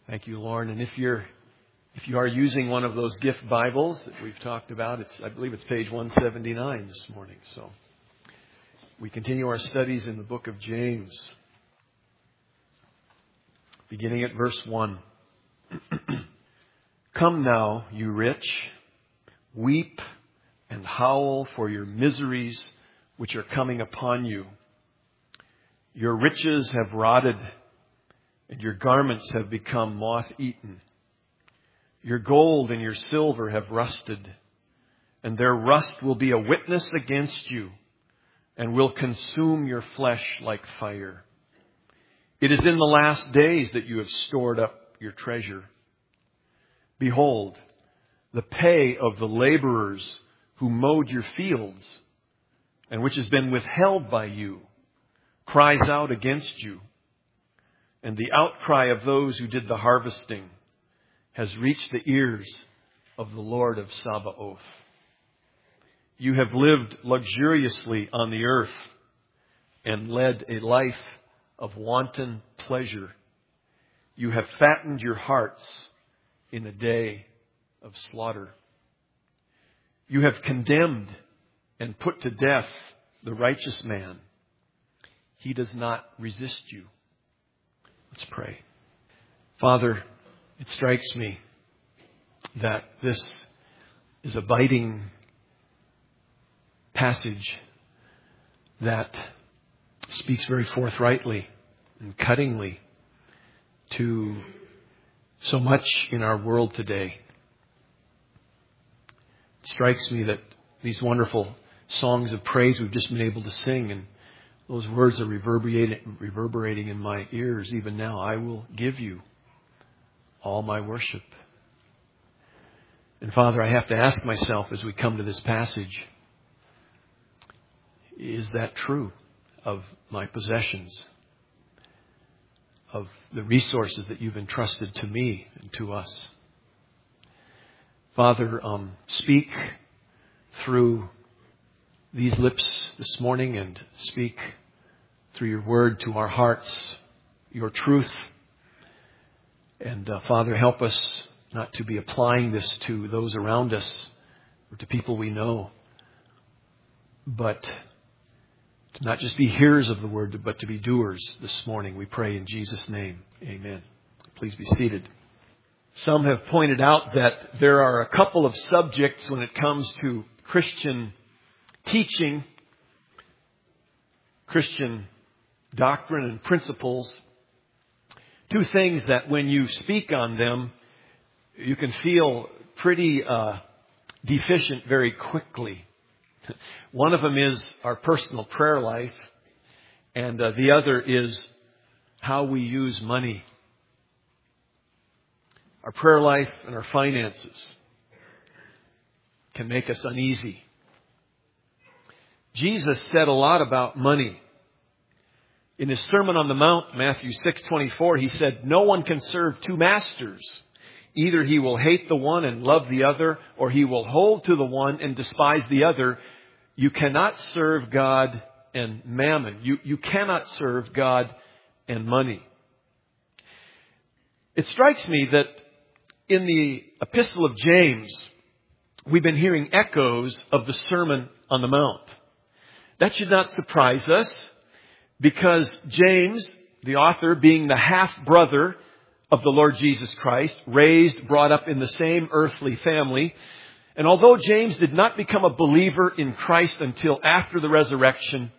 Thank you, Lauren. And if you are using one of those gift Bibles that we've talked about, I believe it's page 179 this morning. So we continue our studies in the book of James, beginning at verse 1. Come now, you rich, weep and howl for your miseries which are coming upon you. Your riches have rotted, and your garments have become moth-eaten. Your gold and your silver have rusted, and their rust will be a witness against you, and will consume your flesh like fire. It is in the last days that you have stored up your treasure. Behold, the pay of the laborers who mowed your fields, and which has been withheld by you, cries out against you. And the outcry of those who did the harvesting has reached the ears of the Lord of Sabaoth. You have lived luxuriously on the earth and led a life of wanton pleasure. You have fattened your hearts in a day of slaughter. You have condemned and put to death the righteous man. He does not resist you. Let's pray. Father, it strikes me that this is a biting passage that speaks very forthrightly and cuttingly to so much in our world today. It strikes me that these wonderful songs of praise we've just been able to sing, and those words are reverberating in my ears even now. I will give you all my worship. And Father, I have to ask myself as we come to this passage, is that true of my possessions, of the resources that you've entrusted to me and to us? Father, speak through these lips this morning, and speak through your word to our hearts, your truth. And Father, help us not to be applying this to those around us or to people we know, but to not just be hearers of the word, but to be doers this morning. We pray in Jesus' name. Amen. Please be seated. Some have pointed out that there are a couple of subjects when it comes to Christian teaching, Christian doctrine and principles. Two things that when you speak on them, you can feel pretty deficient very quickly. One of them is our personal prayer life, and the other is how we use money. Our prayer life and our finances can make us uneasy. Jesus said a lot about money. In his Sermon on the Mount, Matthew 6:24, he said, "No one can serve two masters. Either he will hate the one and love the other, or he will hold to the one and despise the other. You cannot serve God and mammon." You cannot serve God and money. It strikes me that in the Epistle of James, we've been hearing echoes of the Sermon on the Mount. That should not surprise us, because James, the author, being the half-brother of the Lord Jesus Christ, brought up in the same earthly family, and although James did not become a believer in Christ until after the resurrection,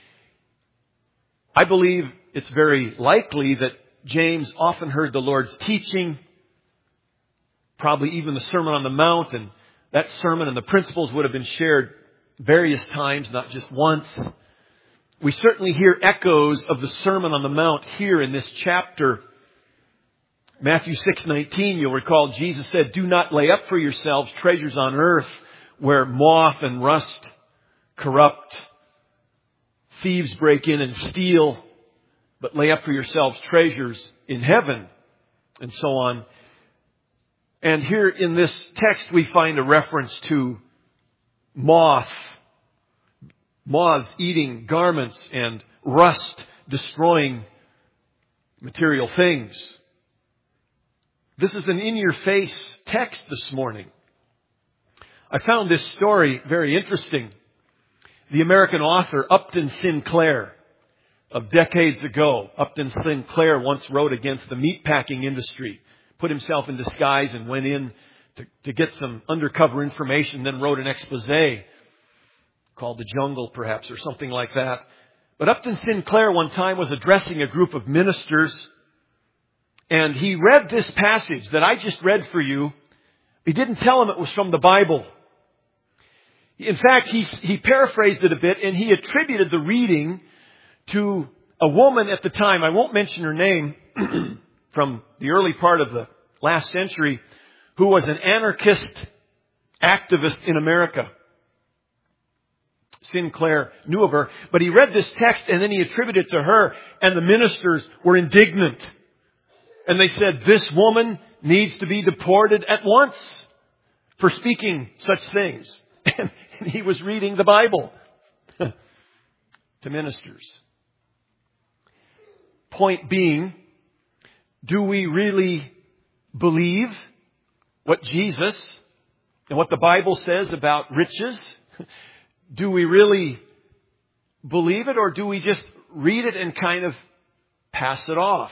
I believe it's very likely that James often heard the Lord's teaching, probably even the Sermon on the Mount, and that sermon and the principles would have been shared various times, not just once. We certainly hear echoes of the Sermon on the Mount here in this chapter. Matthew 6:19, you'll recall Jesus said, "Do not lay up for yourselves treasures on earth where moth and rust corrupt, thieves break in and steal, but lay up for yourselves treasures in heaven," and so on. And here in this text we find a reference to moths eating garments and rust destroying material things. This is an in-your-face text this morning. I found this story very interesting. The American author Upton Sinclair of decades ago, Upton Sinclair once wrote against the meatpacking industry, put himself in disguise and went in to get some undercover information, then wrote an expose called The Jungle, perhaps, or something like that. But Upton Sinclair one time was addressing a group of ministers, and he read this passage that I just read for you. He didn't tell them it was from the Bible. In fact, he paraphrased it a bit, and he attributed the reading to a woman at the time, I won't mention her name, from the early part of the last century, who was an anarchist activist in America. Sinclair knew of her, but he read this text and then he attributed it to her, and the ministers were indignant. And they said, this woman needs to be deported at once for speaking such things. And he was reading the Bible to ministers. Point being, do we really believe what Jesus and what the Bible says about riches? Do we really believe it, or do we just read it and kind of pass it off?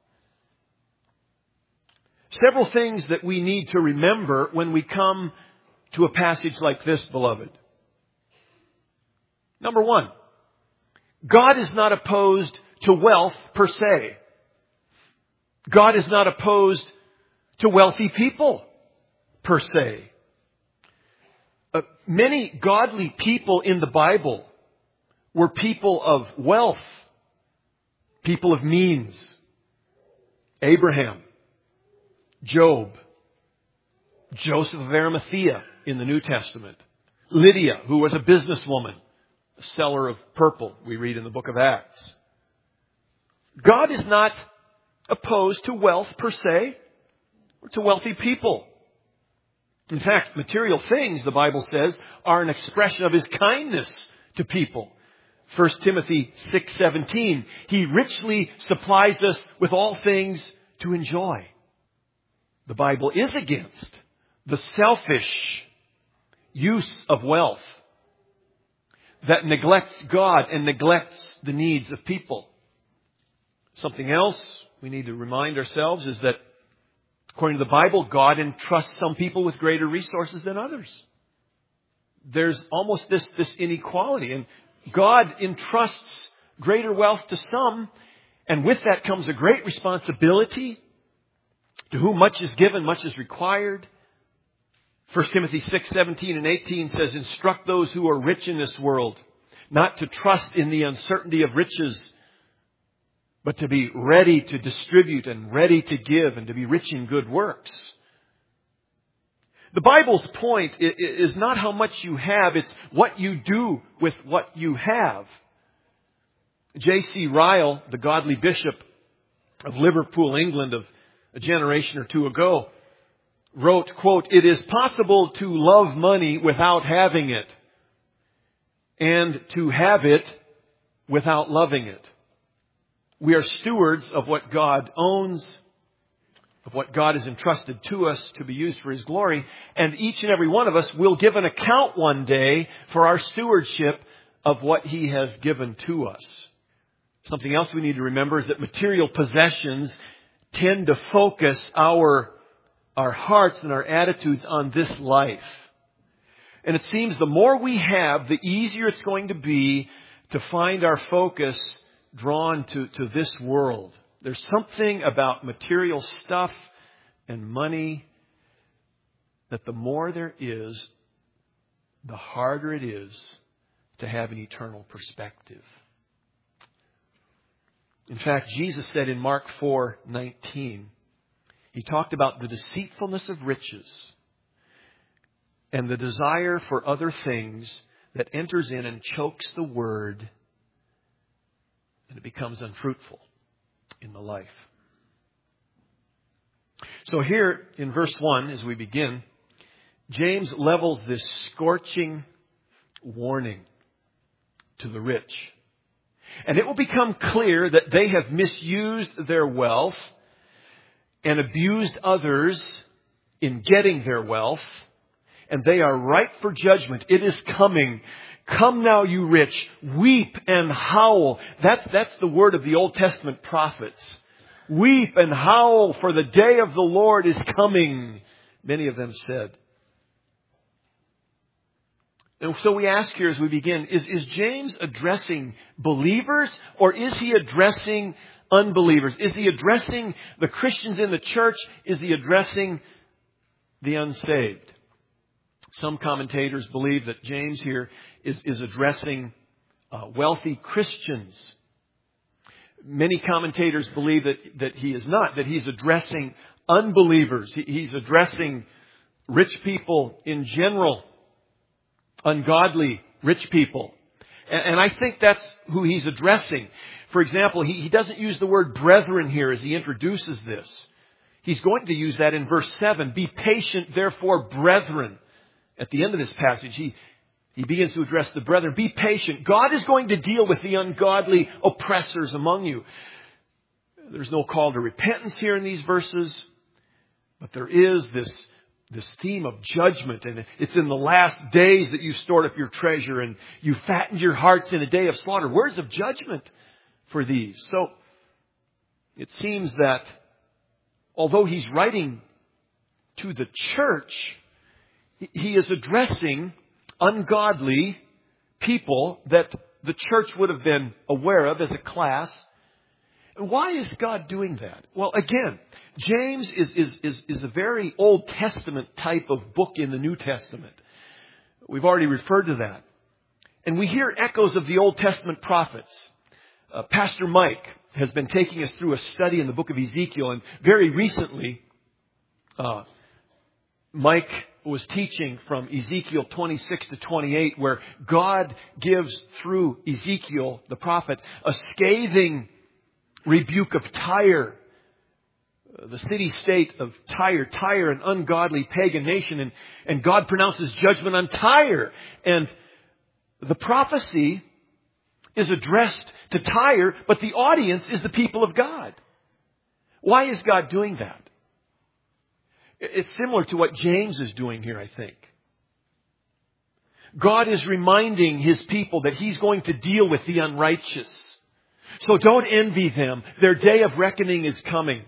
Several things that we need to remember when we come to a passage like this, beloved. Number one, God is not opposed to wealth per se. God is not opposed to wealthy people per se. Many godly people in the Bible were people of wealth, people of means. Abraham, Job, Joseph of Arimathea in the New Testament, Lydia, who was a businesswoman, a seller of purple, we read in the book of Acts. God is not opposed to wealth per se, or to wealthy people. In fact, material things, the Bible says, are an expression of His kindness to people. 1 Timothy 6:17, He richly supplies us with all things to enjoy. The Bible is against the selfish use of wealth that neglects God and neglects the needs of people. Something else we need to remind ourselves is that according to the Bible, God entrusts some people with greater resources than others. There's almost this inequality, and God entrusts greater wealth to some, and with that comes a great responsibility. To whom much is given, much is required. 1 Timothy 6:17 and 18 says, instruct those who are rich in this world not to trust in the uncertainty of riches, but to be ready to distribute and ready to give and to be rich in good works. The Bible's point is not how much you have, it's what you do with what you have. J.C. Ryle, the godly bishop of Liverpool, England, of a generation or two ago, wrote, quote, it is possible to love money without having it, and to have it without loving it. We are stewards of what God owns, of what God has entrusted to us to be used for His glory. And each and every one of us will give an account one day for our stewardship of what He has given to us. Something else we need to remember is that material possessions tend to focus our hearts and our attitudes on this life. And it seems the more we have, the easier it's going to be to find our focus drawn to this world. There's something about material stuff and money that the more there is, the harder it is to have an eternal perspective. In fact, Jesus said in Mark 4:19, He talked about the deceitfulness of riches and the desire for other things that enters in and chokes the word, and it becomes unfruitful in the life. So here in verse 1, as we begin, James levels this scorching warning to the rich. And it will become clear that they have misused their wealth, and abused others in getting their wealth, and they are ripe for judgment. It is coming. Come now, you rich, weep and howl. That's the word of the Old Testament prophets. Weep and howl, for the day of the Lord is coming, many of them said. And so we ask here as we begin, is James addressing believers, or is he addressing unbelievers? Is he addressing the Christians in the church? Is he addressing the unsaved? Some commentators believe that James here is addressing wealthy Christians. Many commentators believe that he is not, that he's addressing unbelievers. He's addressing rich people in general, ungodly rich people. And I think that's who he's addressing. For example, he doesn't use the word brethren here as he introduces this. He's going to use that in verse 7. Be patient, therefore, brethren. At the end of this passage, he begins to address the brethren. Be patient. God is going to deal with the ungodly oppressors among you. There's no call to repentance here in these verses, but there is this theme of judgment. And it's in the last days that you stored up your treasure and you fattened your hearts in a day of slaughter. Words of judgment for these. So it seems that although he's writing to the church, he is addressing ungodly people that the church would have been aware of as a class. And why is God doing that? Well, again, James is a very Old Testament type of book in the New Testament. We've already referred to that. And we hear echoes of the Old Testament prophets. Pastor Mike has been taking us through a study in the book of Ezekiel. And very recently, Mike was teaching from Ezekiel 26 to 28, where God gives through Ezekiel, the prophet, a scathing rebuke of Tyre, the city-state of Tyre, an ungodly pagan nation, and God pronounces judgment on Tyre. And the prophecy is addressed to Tyre, but the audience is the people of God. Why is God doing that? It's similar to what James is doing here, I think. God is reminding His people that He's going to deal with the unrighteous. So don't envy them. Their day of reckoning is coming.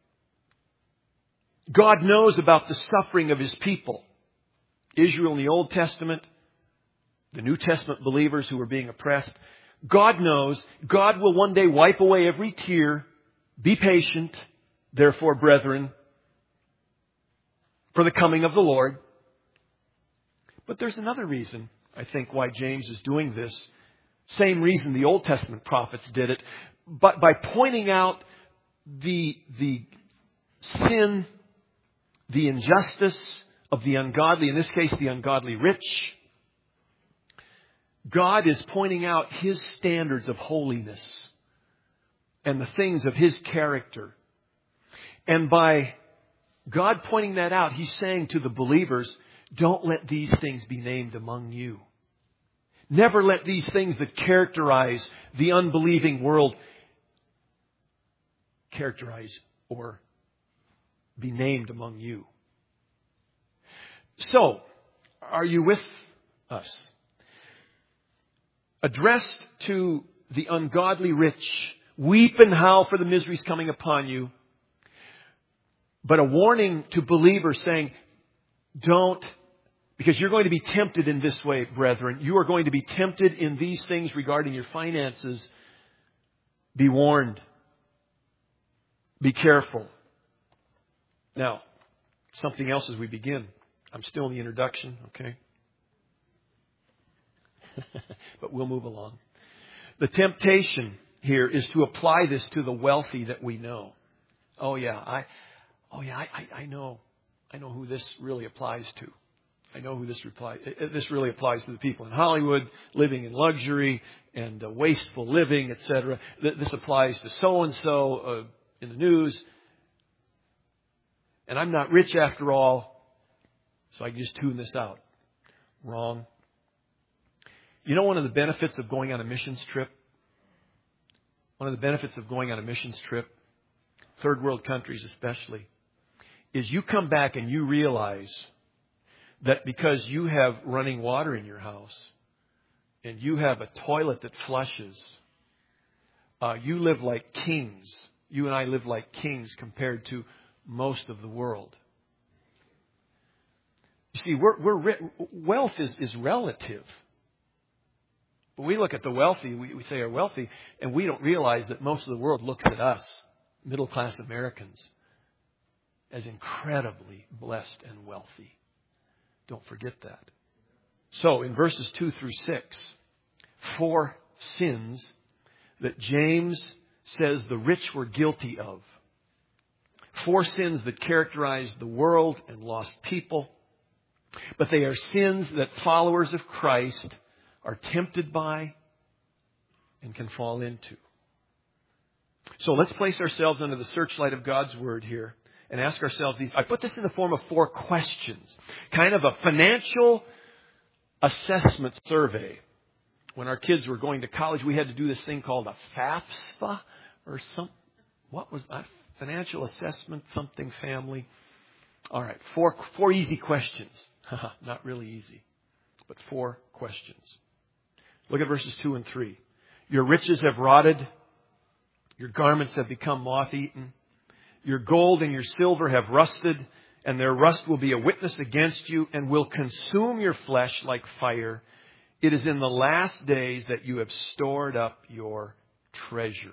God knows about the suffering of His people. Israel in the Old Testament, the New Testament believers who were being oppressed. God knows. God will one day wipe away every tear. Be patient, therefore, brethren, for the coming of the Lord. But there's another reason, I think, why James is doing this. Same reason the Old Testament prophets did it. But by pointing out the sin, the injustice of the ungodly, in this case the ungodly rich, God is pointing out His standards of holiness and the things of His character. And by God pointing that out, He's saying to the believers, don't let these things be named among you. Never let these things that characterize the unbelieving world characterize or be named among you. So, are you with us? Addressed to the ungodly rich, weep and howl for the miseries coming upon you. But a warning to believers saying, don't, because you're going to be tempted in this way, brethren. You are going to be tempted in these things regarding your finances. Be warned. Be careful. Now, something else as we begin. I'm still in the introduction, okay? But we'll move along. The temptation here is to apply this to the wealthy that we know. I know who this really applies to. I know who this really applies to the people in Hollywood, living in luxury and wasteful living, etc. This applies to so-and-so in the news. And I'm not rich after all, so I can just tune this out. Wrong. You know one of the benefits of going on a missions trip? One of the benefits of going on a missions trip? third world countries especially, is you come back and you realize that because you have running water in your house and you have a toilet that flushes, you live like kings. You and I live like kings compared to most of the world. You see, wealth is relative. We look at the wealthy, we say are wealthy, and we don't realize that most of the world looks at us, middle-class Americans, as incredibly blessed and wealthy. Don't forget that. So, in verses 2 through 6, 4 sins that James says the rich were guilty of. 4 sins that characterize the world and lost people. But they are sins that followers of Christ are tempted by and can fall into. So let's place ourselves under the searchlight of God's Word here and ask ourselves these. I put this in the form of 4 questions. Kind of a financial assessment survey. When our kids were going to college, we had to do this thing called a FAFSA or something. What was that? Financial assessment, something family. All right, 4 easy questions. Not really easy, but 4 questions. Look at verses 2 and 3. Your riches have rotted. Your garments have become moth-eaten. Your gold and your silver have rusted, and their rust will be a witness against you and will consume your flesh like fire. It is in the last days that you have stored up your treasure.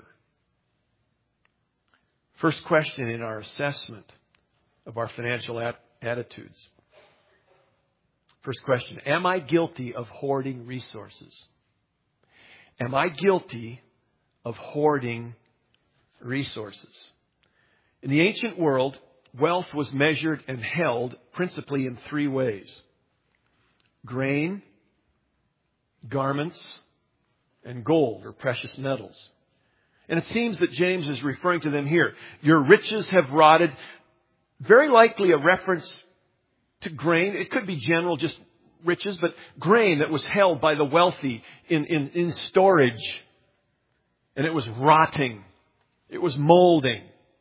First question in our assessment of our financial attitudes. First question, am I guilty of hoarding resources? Am I guilty of hoarding resources? In the ancient world, wealth was measured and held principally in 3 ways. Grain, garments, and gold or precious metals. And it seems that James is referring to them here. Your riches have rotted. Very likely a reference to grain. It could be general, just riches, but grain that was held by the wealthy in storage. And it was rotting. It was molding.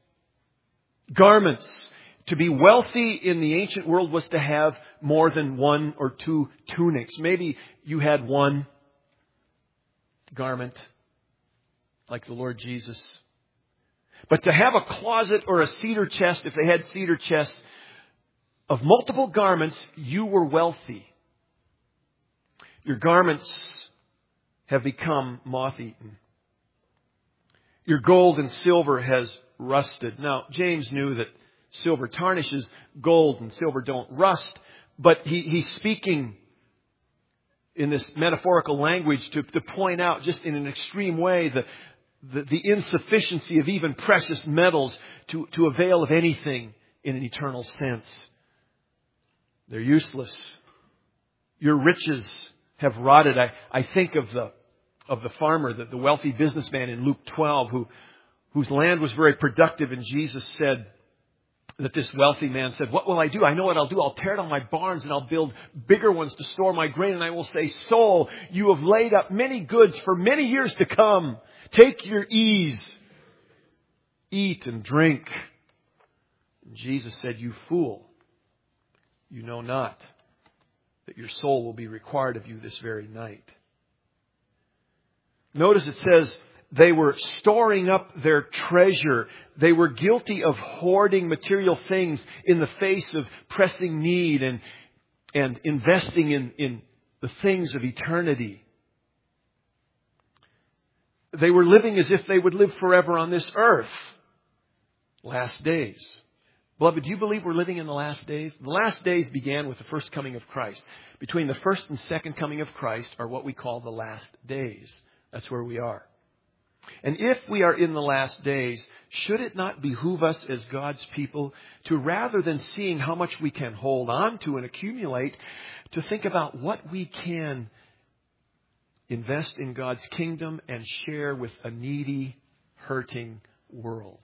Garments. To be wealthy in the ancient world was to have more than 1 or 2 tunics. Maybe you had 1 garment, like the Lord Jesus. But to have a closet or a cedar chest, if they had cedar chests, of multiple garments, you were wealthy. Your garments have become moth-eaten. Your gold and silver has rusted. Now, James knew that silver tarnishes, gold and silver don't rust, but he's speaking in this metaphorical language to point out just in an extreme way the insufficiency of even precious metals to avail of anything in an eternal sense. They're useless. Your riches have rotted. I think of the farmer, the wealthy businessman in Luke 12 whose land was very productive, and Jesus said that this wealthy man said, what will I do? I know what I'll do. I'll tear down my barns and I'll build bigger ones to store my grain. And I will say, soul, you have laid up many goods for many years to come. Take your ease. Eat and drink. And Jesus said, you fool, you know not that your soul will be required of you this very night. Notice it says they were storing up their treasure. They were guilty of hoarding material things in the face of pressing need and investing in the things of eternity. They were living as if they would live forever on this earth. Last days. Beloved, do you believe we're living in the last days? The last days began with the first coming of Christ. Between the first and second coming of Christ are what we call the last days. That's where we are. And if we are in the last days, should it not behoove us as God's people to, rather than seeing how much we can hold on to and accumulate, to think about what we can invest in God's kingdom and share with a needy, hurting world?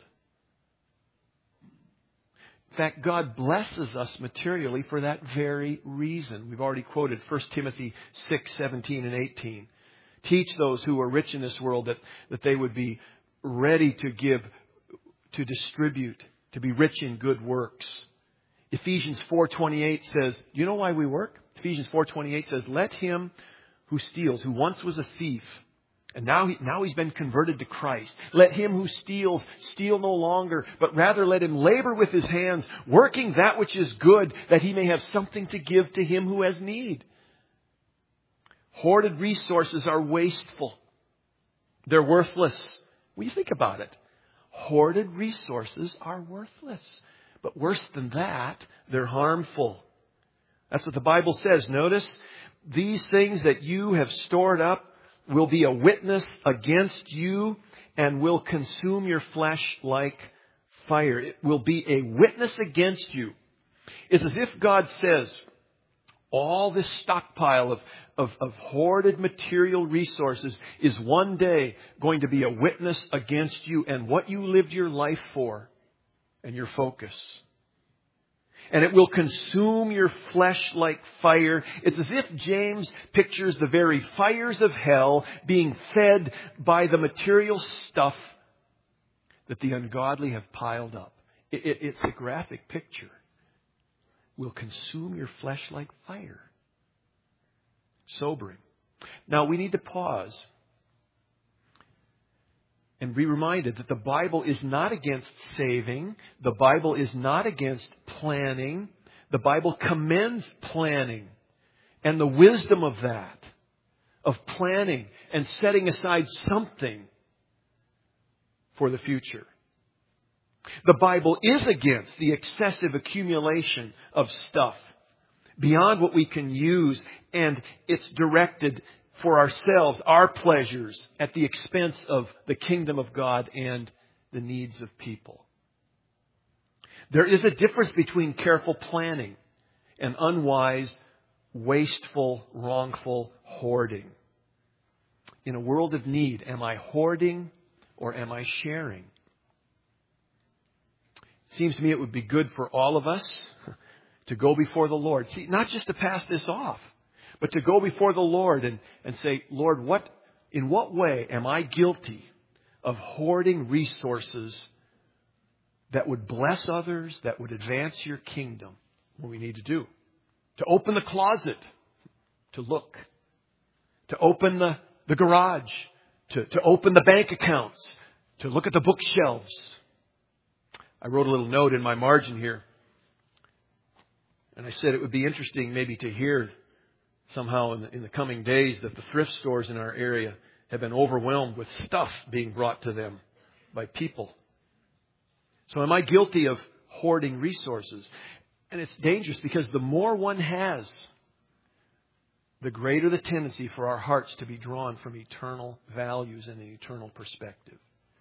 In fact, God blesses us materially for that very reason. We've already quoted 1 Timothy 6:17 and 18. Teach those who are rich in this world that they would be ready to give to distribute, to be rich in good works. Ephesians 4:28 says, you know why we work? Ephesians 4:28 says, let him who steals, who once was a thief, and now he's been converted to Christ. Let him who steals, steal no longer, but rather let him labor with his hands, working that which is good, that he may have something to give to him who has need. Hoarded resources are wasteful. They're worthless. When you think about it, hoarded resources are worthless. But worse than that, they're harmful. That's what the Bible says. Notice, these things that you have stored up will be a witness against you and will consume your flesh like fire. It will be a witness against you. It's as if God says, all this stockpile of hoarded material resources is one day going to be a witness against you and what you lived your life for and your focus. And it will consume your flesh like fire. It's as if James pictures the very fires of hell being fed by the material stuff that the ungodly have piled up. It's a graphic picture. Will consume your flesh like fire. Sobering. Now we need to pause and be reminded that the Bible is not against saving. The Bible is not against planning. The Bible commends planning and the wisdom of that, of planning and setting aside something for the future. The Bible is against the excessive accumulation of stuff beyond what we can use, and it's directed for ourselves, our pleasures, at the expense of the kingdom of God and the needs of people. There is a difference between careful planning and unwise, wasteful, wrongful hoarding. In a world of need, am I hoarding or am I sharing? It seems to me it would be good for all of us to go before the Lord. See, not just to pass this off, but to go before the Lord and say, Lord, in what way am I guilty of hoarding resources that would bless others, that would advance your kingdom? What we need to do. To open the closet, to look. To open the garage. To open the bank accounts. To look at the bookshelves. I wrote a little note in my margin here. And I said it would be interesting maybe to hear somehow in the coming days that the thrift stores in our area have been overwhelmed with stuff being brought to them by people. So am I guilty of hoarding resources? And it's dangerous because the more one has, the greater the tendency for our hearts to be drawn from eternal values and an eternal perspective.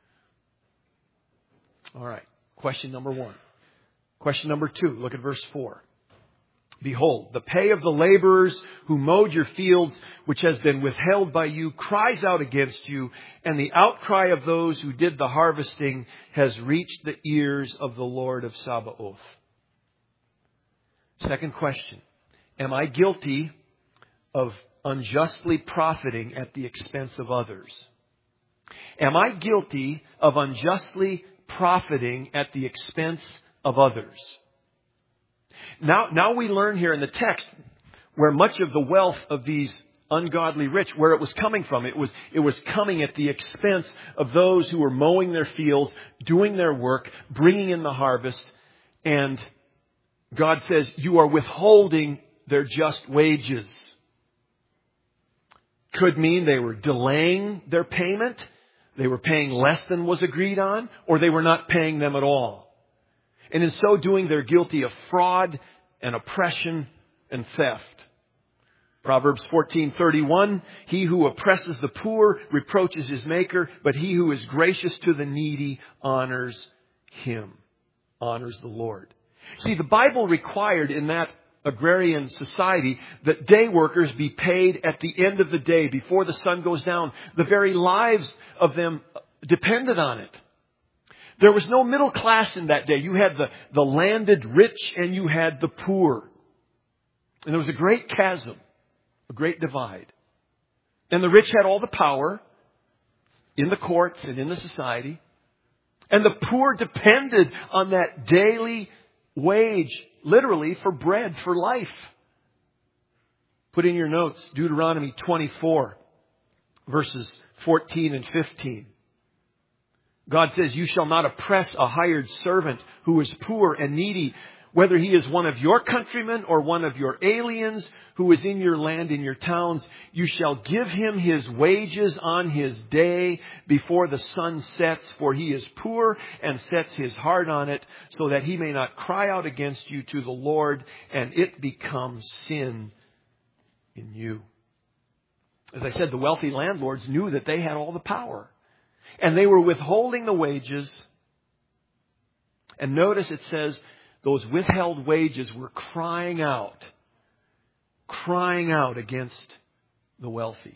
All right. Question number 1. Question number 2. Look at verse 4. Behold, the pay of the laborers who mowed your fields, which has been withheld by you, cries out against you, and the outcry of those who did the harvesting has reached the ears of the Lord of Sabaoth. Second question. Am I guilty of unjustly profiting at the expense of others? Am I guilty of unjustly profiting at the expense of others? Now we learn here in the text where much of the wealth of these ungodly rich, where it was coming from. It was coming at the expense of those who were mowing their fields, doing their work, bringing in the harvest. And God says, you are withholding their just wages. Could mean they were delaying their payment. They were paying less than was agreed on, or they were not paying them at all. And in so doing, they're guilty of fraud and oppression and theft. Proverbs 14:31, he who oppresses the poor reproaches his maker, but he who is gracious to the needy honors him, honors the Lord. See, the Bible required in that agrarian society that day workers be paid at the end of the day before the sun goes down. The very lives of them depended on it. There was no middle class in that day. You had the landed rich and you had the poor. And there was a great chasm, a great divide. And the rich had all the power in the courts and in the society. And the poor depended on that daily wage, literally for bread, for life. Put in your notes, Deuteronomy 24, verses 14 and 15. God says, you shall not oppress a hired servant who is poor and needy, whether he is one of your countrymen or one of your aliens who is in your land, in your towns. You shall give him his wages on his day before the sun sets, for he is poor and sets his heart on it, so that he may not cry out against you to the Lord, and it becomes sin in you. As I said, the wealthy landlords knew that they had all the power, and they were withholding the wages. And notice it says those withheld wages were crying out against the wealthy.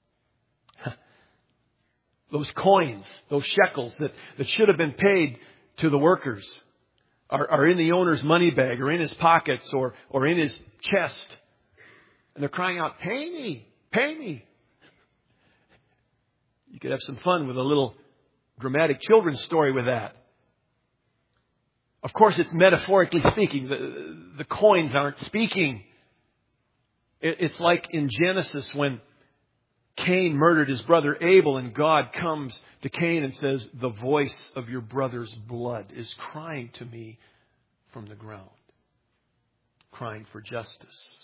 Those coins, those shekels that should have been paid to the workers are in the owner's money bag or in his pockets or in his chest. And they're crying out, pay me, pay me. You could have some fun with a little dramatic children's story with that. Of course, it's metaphorically speaking. The coins aren't speaking. It's like in Genesis when Cain murdered his brother Abel, and God comes to Cain and says, the voice of your brother's blood is crying to me from the ground, crying for justice.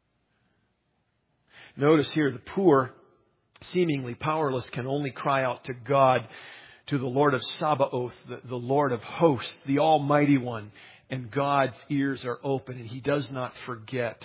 Notice here, the poor, seemingly powerless, can only cry out to God, to the Lord of Sabaoth, the Lord of hosts, the Almighty One. And God's ears are open, and He does not forget.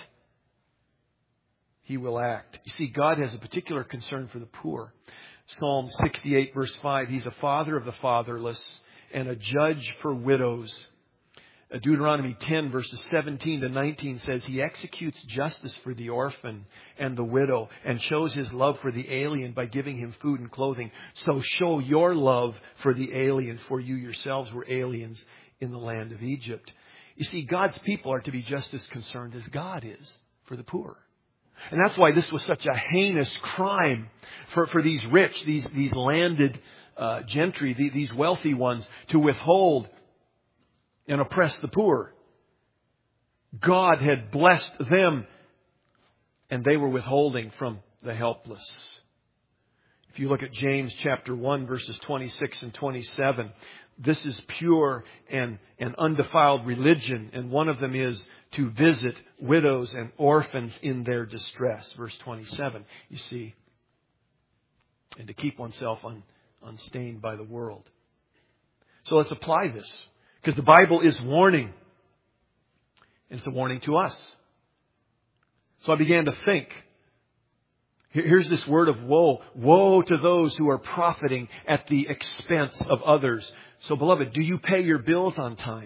He will act. You see, God has a particular concern for the poor. Psalm 68, verse 5, He's a father of the fatherless and a judge for widows. Deuteronomy 10, verses 17 to 19 says, He executes justice for the orphan and the widow and shows His love for the alien by giving him food and clothing. So show your love for the alien, for you yourselves were aliens in the land of Egypt. You see, God's people are to be just as concerned as God is for the poor. And that's why this was such a heinous crime for these rich, these landed gentry, these wealthy ones, to withhold and oppress the poor. God had blessed them, and they were withholding from the helpless. If you look at James chapter 1, verses 26 and 27, this is pure and undefiled religion, and one of them is to visit widows and orphans in their distress. Verse 27, you see, and to keep oneself unstained by the world. So let's apply this, because the Bible is warning. And it's a warning to us. So I began to think, here's this word of woe. Woe to those who are profiting at the expense of others. So beloved, do you pay your bills on time?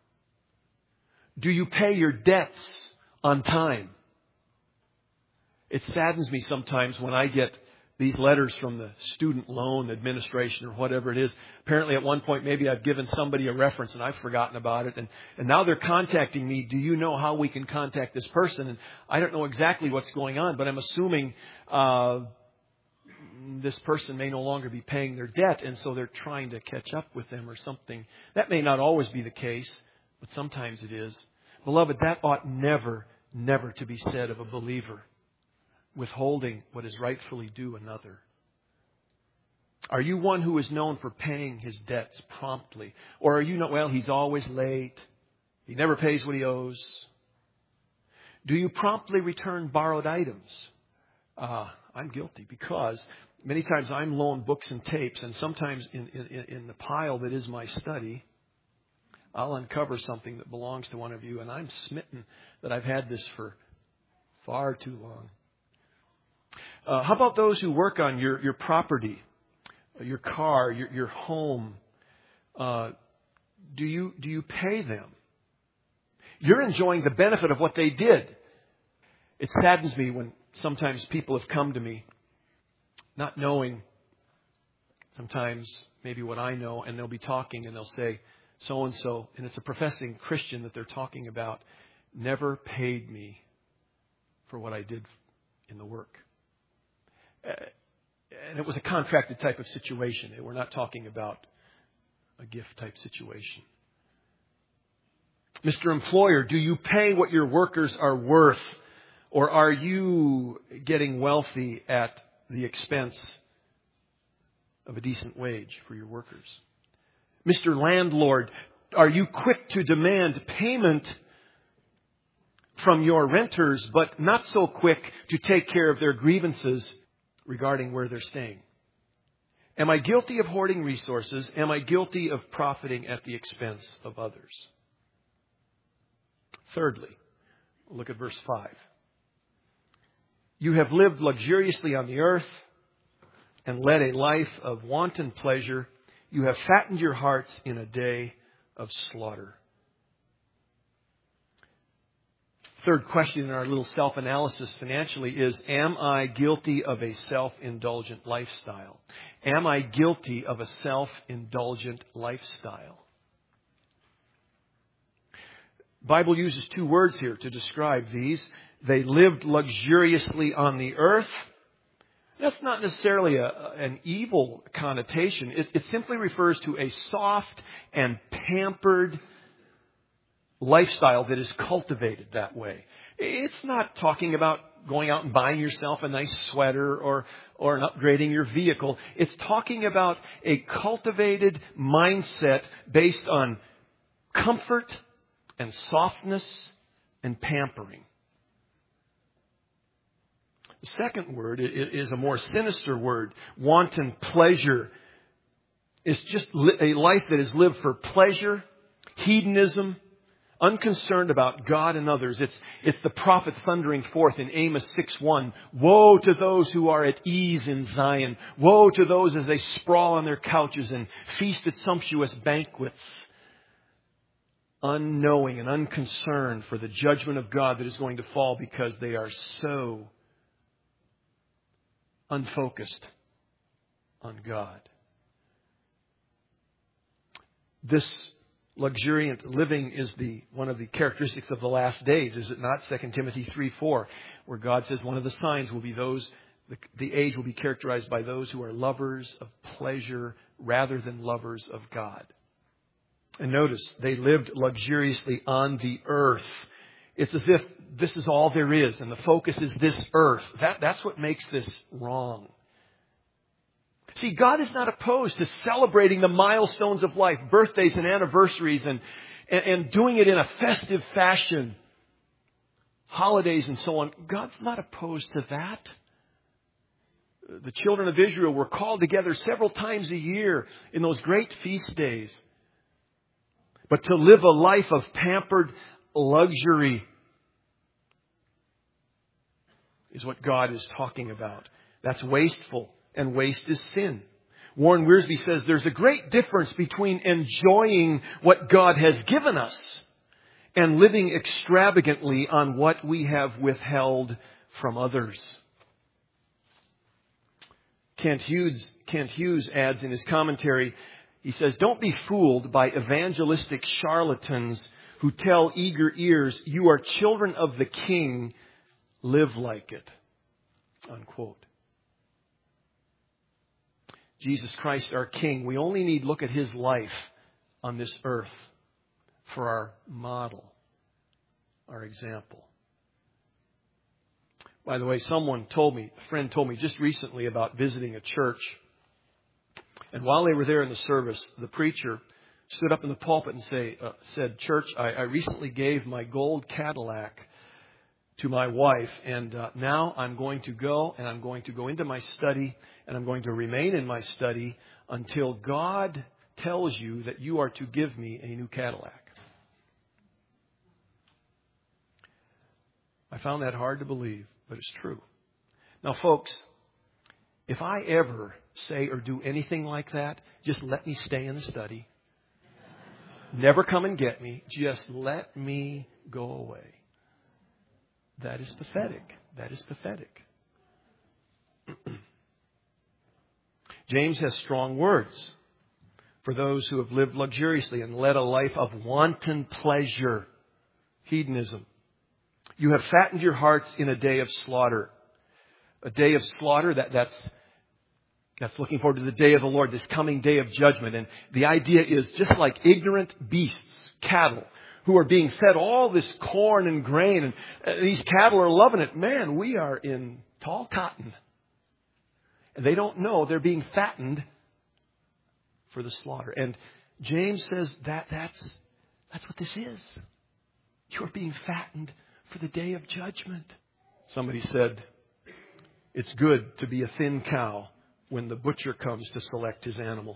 Do you pay your debts on time? It saddens me sometimes when I get these letters from the student loan administration or whatever it is. Apparently at one point maybe I've given somebody a reference and I've forgotten about it. And now they're contacting me. Do you know how we can contact this person? And I don't know exactly what's going on, but I'm assuming this person may no longer be paying their debt. And so they're trying to catch up with them or something. That may not always be the case, but sometimes it is. Beloved, that ought never to be said of a believer. Withholding what is rightfully due another. Are you one who is known for paying his debts promptly? Or are you not, well, he's always late. He never pays what he owes. Do you promptly return borrowed items? I'm guilty because many times I'm loaned books and tapes, and sometimes in the pile that is my study, I'll uncover something that belongs to one of you, and I'm smitten that I've had this for far too long. How about those who work on your property, your car, your home? Do you pay them? You're enjoying the benefit of what they did. It saddens me when sometimes people have come to me not knowing sometimes maybe what I know, and they'll be talking and they'll say so-and-so, and it's a professing Christian that they're talking about, never paid me for what I did in the work. And it was a contracted type of situation. We're not talking about a gift type situation. Mr. Employer, do you pay what your workers are worth, or are you getting wealthy at the expense of a decent wage for your workers? Mr. Landlord, are you quick to demand payment from your renters, but not so quick to take care of their grievances regarding where they're staying? Am I guilty of hoarding resources? Am I guilty of profiting at the expense of others? Thirdly, look at verse 5. You have lived luxuriously on the earth and led a life of wanton pleasure. You have fattened your hearts in a day of slaughter. Third question in our little self-analysis financially is, am I guilty of a self-indulgent lifestyle? Am I guilty of a self-indulgent lifestyle? The Bible uses two words here to describe these. They lived luxuriously on the earth. That's not necessarily an evil connotation. It simply refers to a soft and pampered lifestyle that is cultivated that way. It's not talking about going out and buying yourself a nice sweater or upgrading your vehicle. It's talking about a cultivated mindset based on comfort and softness and pampering. The second word is a more sinister word. Wanton pleasure. It's just a life that is lived for pleasure, hedonism, unconcerned about God and others. It's the prophet thundering forth in Amos 6:1. Woe to those who are at ease in Zion. Woe to those as they sprawl on their couches and feast at sumptuous banquets, unknowing and unconcerned for the judgment of God that is going to fall because they are so unfocused on God. This luxuriant living is one of the characteristics of the last days, is it not? 2 Timothy 3:4, where God says one of the signs will be the age will be characterized by those who are lovers of pleasure rather than lovers of God. And notice, they lived luxuriously on the earth. It's as if this is all there is, and the focus is this earth. That's what makes this wrong. See, God is not opposed to celebrating the milestones of life, birthdays and anniversaries, and doing it in a festive fashion, holidays and so on. God's not opposed to that. The children of Israel were called together several times a year in those great feast days. But to live a life of pampered luxury is what God is talking about. That's wasteful, and waste is sin. Warren Wiersbe says there's a great difference between enjoying what God has given us and living extravagantly on what we have withheld from others. Kent Hughes adds in his commentary, he says, don't be fooled by evangelistic charlatans who tell eager ears, you are children of the King, live like it. Unquote. Jesus Christ, our King, we only need look at His life on this earth for our model, our example. By the way, a friend told me just recently about visiting a church. And while they were there in the service, the preacher stood up in the pulpit and said, Church, I recently gave my gold Cadillac to my wife, and now I'm going to go into my study, and I'm going to remain in my study until God tells you that you are to give me a new Cadillac. I found that hard to believe, but it's true. Now, folks, if I ever say or do anything like that, just let me stay in the study. Never come and get me. Just let me go away. That is pathetic. That is pathetic. James has strong words for those who have lived luxuriously and led a life of wanton pleasure, hedonism. You have fattened your hearts in a day of slaughter. A day of slaughter, that's That's looking forward to the day of the Lord, this coming day of judgment. And the idea is just like ignorant beasts, cattle, who are being fed all this corn and grain. And these cattle are loving it. Man, we are in tall cotton. And they don't know they're being fattened for the slaughter. And James says that's what this is. You're being fattened for the day of judgment. Somebody said, it's good to be a thin cow when the butcher comes to select his animal.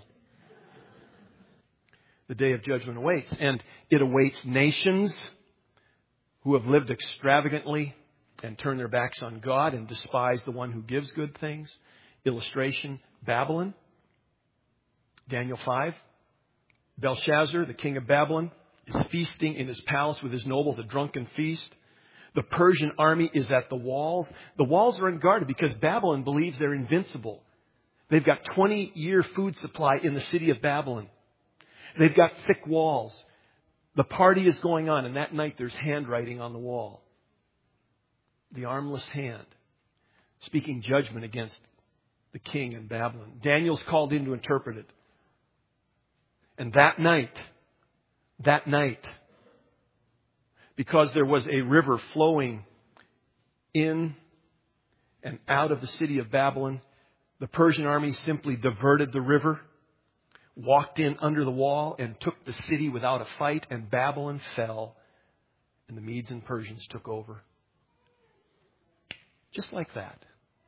The day of judgment awaits, and it awaits nations who have lived extravagantly and turned their backs on God and despised the one who gives good things. Illustration, Babylon. Daniel 5. Belshazzar, the king of Babylon, is feasting in his palace with his nobles, a drunken feast. The Persian army is at the walls. The walls are unguarded because Babylon believes they're invincible. They've got 20-year food supply in the city of Babylon. They've got thick walls. The party is going on, and that night there's handwriting on the wall. The armless hand, speaking judgment against the king in Babylon. Daniel's called in to interpret it. And that night, because there was a river flowing in and out of the city of Babylon, the Persian army simply diverted the river, walked in under the wall, and took the city without a fight, and Babylon fell, and the Medes and Persians took over. Just like that.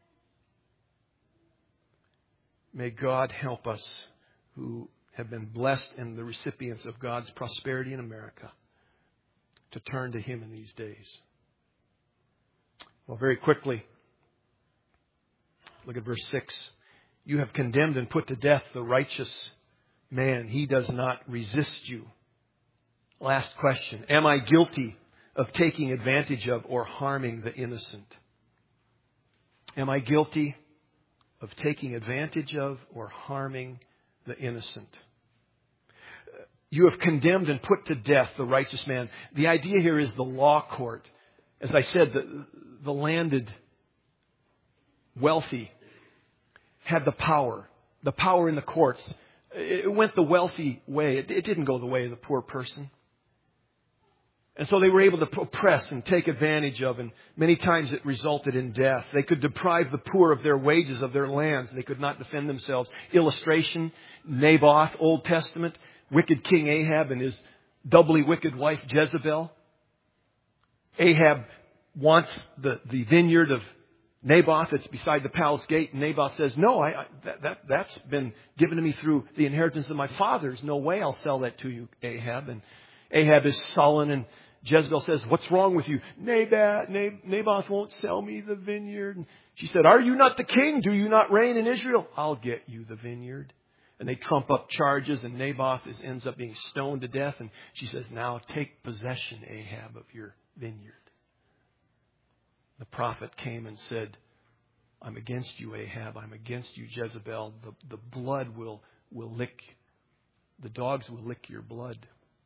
May God help us who have been blessed and the recipients of God's prosperity in America to turn to Him in these days. Well, very quickly, look at verse 6. You have condemned and put to death the righteous man. He does not resist you. Last question. Am I guilty of taking advantage of or harming the innocent? Am I guilty of taking advantage of or harming the innocent? You have condemned and put to death the righteous man. The idea here is the law court. As I said, the landed, wealthy had the power in the courts. It went the wealthy way. It didn't go the way of the poor person. And so they were able to oppress and take advantage of, and many times it resulted in death. They could deprive the poor of their wages, of their lands. They could not defend themselves. Illustration, Naboth, Old Testament, wicked King Ahab and his doubly wicked wife Jezebel. Ahab wants the vineyard of Naboth. It's beside the palace gate. And Naboth says, no, that's been given to me through the inheritance of my fathers. No way I'll sell that to you, Ahab. And Ahab is sullen, and Jezebel says, what's wrong with you? Naboth won't sell me the vineyard. And she said, are you not the king? Do you not reign in Israel? I'll get you the vineyard. And they trump up charges, and Naboth ends up being stoned to death. And she says, now take possession, Ahab, of your vineyard. The prophet came and said, I'm against you, Ahab. I'm against you, Jezebel. The blood will lick, the dogs will lick your blood.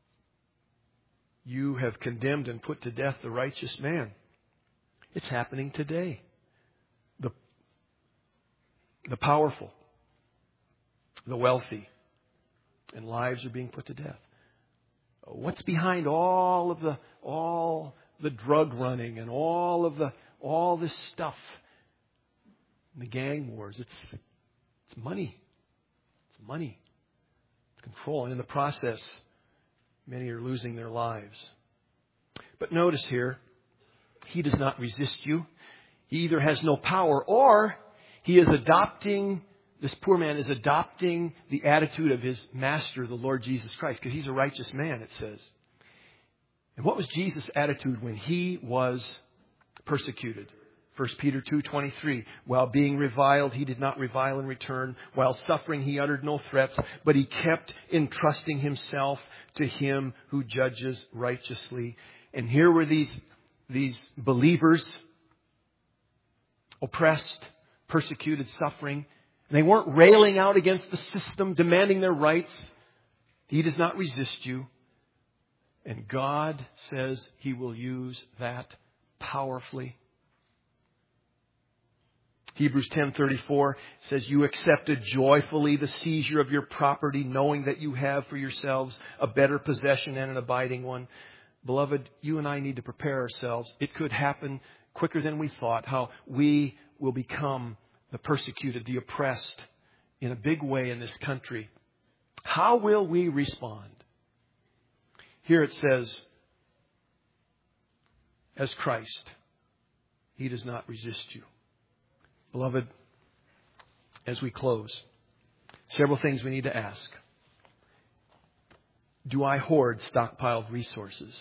You have condemned and put to death the righteous man. It's happening today. The powerful, the wealthy, and lives are being put to death. What's behind all the drug running and all this stuff? The gang wars. It's money. It's money. It's control. And in the process, many are losing their lives. But notice here, he does not resist you. He either has no power, or he is adopting, this poor man is adopting the attitude of his master, the Lord Jesus Christ, because he's a righteous man, it says. And what was Jesus' attitude when he was persecuted? 1 Peter 2:23, while being reviled, he did not revile in return. While suffering, he uttered no threats, but he kept entrusting himself to him who judges righteously. And here were these believers, oppressed, persecuted, suffering. They weren't railing out against the system, demanding their rights. He does not resist you. And God says He will use that powerfully. Hebrews 10:34 says, you accepted joyfully the seizure of your property, knowing that you have for yourselves a better possession and an abiding one. Beloved, you and I need to prepare ourselves. It could happen quicker than we thought, how we will become the persecuted, the oppressed in a big way in this country. How will we respond? Here it says, as Christ, He does not resist you. Beloved, as we close, several things we need to ask. Do I hoard stockpiled resources?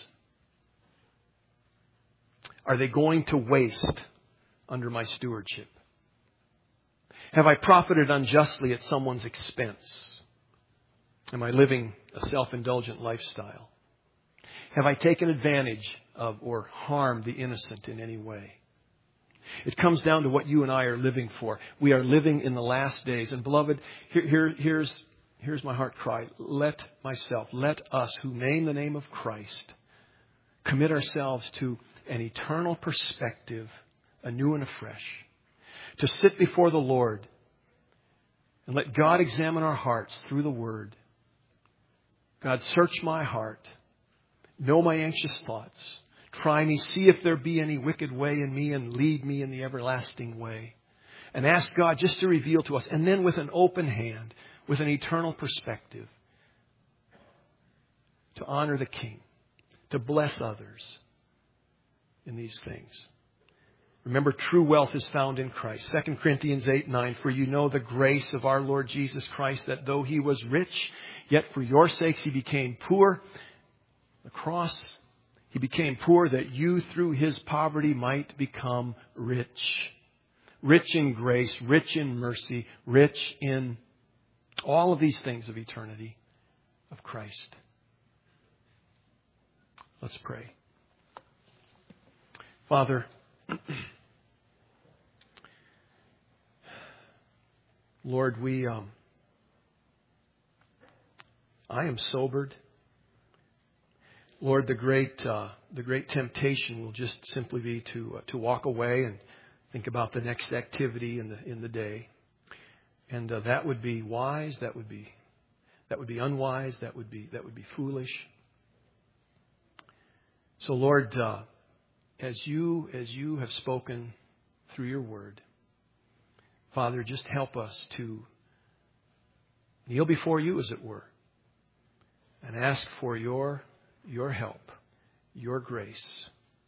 Are they going to waste under my stewardship? Have I profited unjustly at someone's expense? Am I living a self-indulgent lifestyle? Have I taken advantage of or harmed the innocent in any way? It comes down to what you and I are living for. We are living in the last days. And beloved, here's my heart cry. Let us who name the name of Christ commit ourselves to an eternal perspective, anew and afresh. To sit before the Lord and let God examine our hearts through the Word. God, search my heart. Know my anxious thoughts. Try me, see if there be any wicked way in me, and lead me in the everlasting way. And ask God just to reveal to us. And then with an open hand, with an eternal perspective, to honor the King, to bless others in these things. Remember, true wealth is found in Christ. 2 Corinthians 8:9, for you know the grace of our Lord Jesus Christ, that though He was rich, yet for your sakes He became poor. The cross, He became poor that you through His poverty might become rich. Rich in grace, rich in mercy, rich in all of these things of eternity of Christ. Let's pray. Father, Lord, I am sobered. Lord, the great temptation will just simply be to walk away and think about the next activity in the day, and that would be wise. That would be unwise. That would be foolish. So, Lord, as you have spoken through your Word, Father, just help us to kneel before you, as it were, and ask for your help, your grace,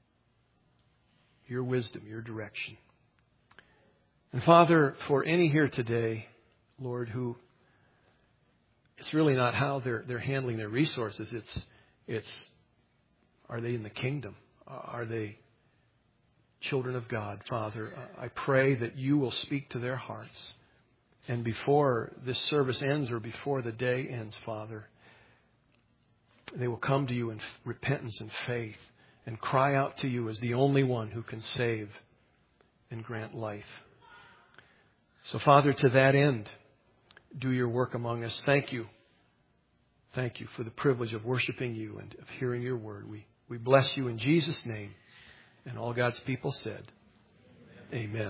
your wisdom, your direction. And Father, for any here today, Lord, who it's really not how they're handling their resources. It's are they in the kingdom? Are they children of God? Father, I pray that you will speak to their hearts. And before this service ends or before the day ends, Father, they will come to you in repentance and faith and cry out to you as the only one who can save and grant life. So, Father, to that end, do your work among us. Thank you. Thank you for the privilege of worshiping you and of hearing your word. We bless you in Jesus' name. And all God's people said, Amen.